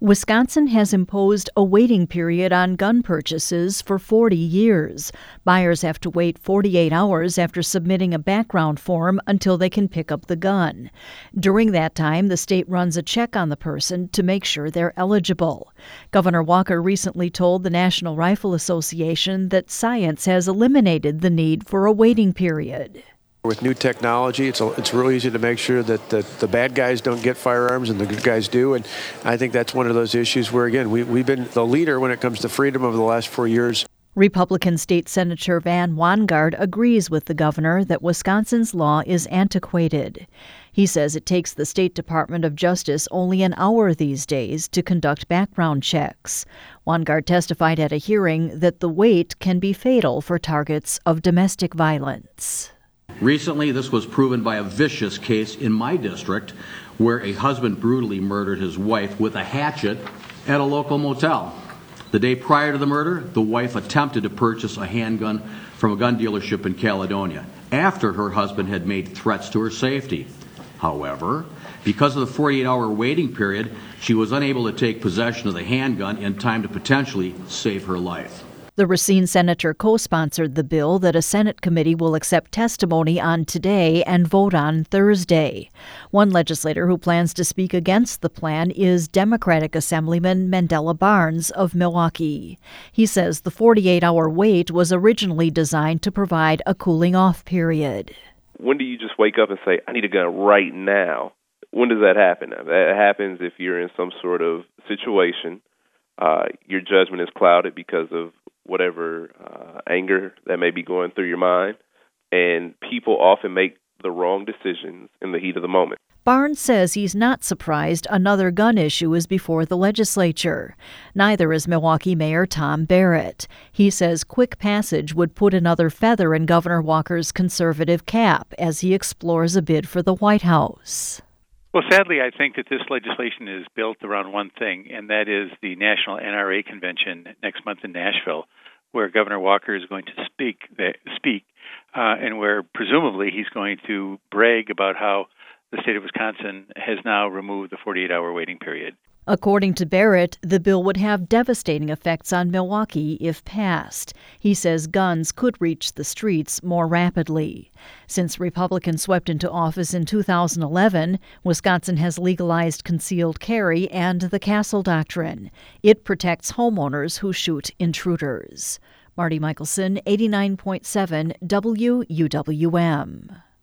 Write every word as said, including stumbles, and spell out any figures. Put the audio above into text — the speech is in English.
Wisconsin has imposed a waiting period on gun purchases for forty years. Buyers have to wait forty-eight hours after submitting a background form until they can pick up the gun. During that time, the state runs a check on the person to make sure they're eligible. Governor Walker recently told the National Rifle Association that science has eliminated the need for a waiting period. With new technology, it's a, it's real easy to make sure that the, the bad guys don't get firearms and the good guys do. And I think that's one of those issues where, again, we, we've been the leader when it comes to freedom over the last four years. Republican State Senator Van Wanggaard agrees with the governor that Wisconsin's law is antiquated. He says it takes the State Department of Justice only an hour these days to conduct background checks. Wanggaard testified at a hearing that the wait can be fatal for targets of domestic violence. Recently, this was proven by a vicious case in my district where a husband brutally murdered his wife with a hatchet at a local motel. The day prior to the murder, the wife attempted to purchase a handgun from a gun dealership in Caledonia after her husband had made threats to her safety. However, because of the forty-eight hour waiting period, she was unable to take possession of the handgun in time to potentially save her life. The Racine senator co-sponsored the bill that a Senate committee will accept testimony on today and vote on Thursday. One legislator who plans to speak against the plan is Democratic Assemblyman Mandela Barnes of Milwaukee. He says the forty-eight hour wait was originally designed to provide a cooling-off period. When do you just wake up and say, I need a gun right now? When does that happen? That happens if you're in some sort of situation. Uh, your judgment is clouded because of whatever uh, anger that may be going through your mind, and people often make the wrong decisions in the heat of the moment. Barnes says he's not surprised another gun issue is before the legislature. Neither is Milwaukee Mayor Tom Barrett. He says quick passage would put another feather in Governor Walker's conservative cap as he explores a bid for the White House. Well, sadly, I think that this legislation is built around one thing, and that is the National N R A Convention next month in Nashville, where Governor Walker is going to speak, speak, uh, and where presumably he's going to brag about how the state of Wisconsin has now removed the forty-eight hour waiting period. According to Barrett, the bill would have devastating effects on Milwaukee if passed. He says guns could reach the streets more rapidly. Since Republicans swept into office in two thousand eleven, Wisconsin has legalized concealed carry and the Castle Doctrine. It protects homeowners who shoot intruders. Marty Michelson, eighty-nine point seven W U W M.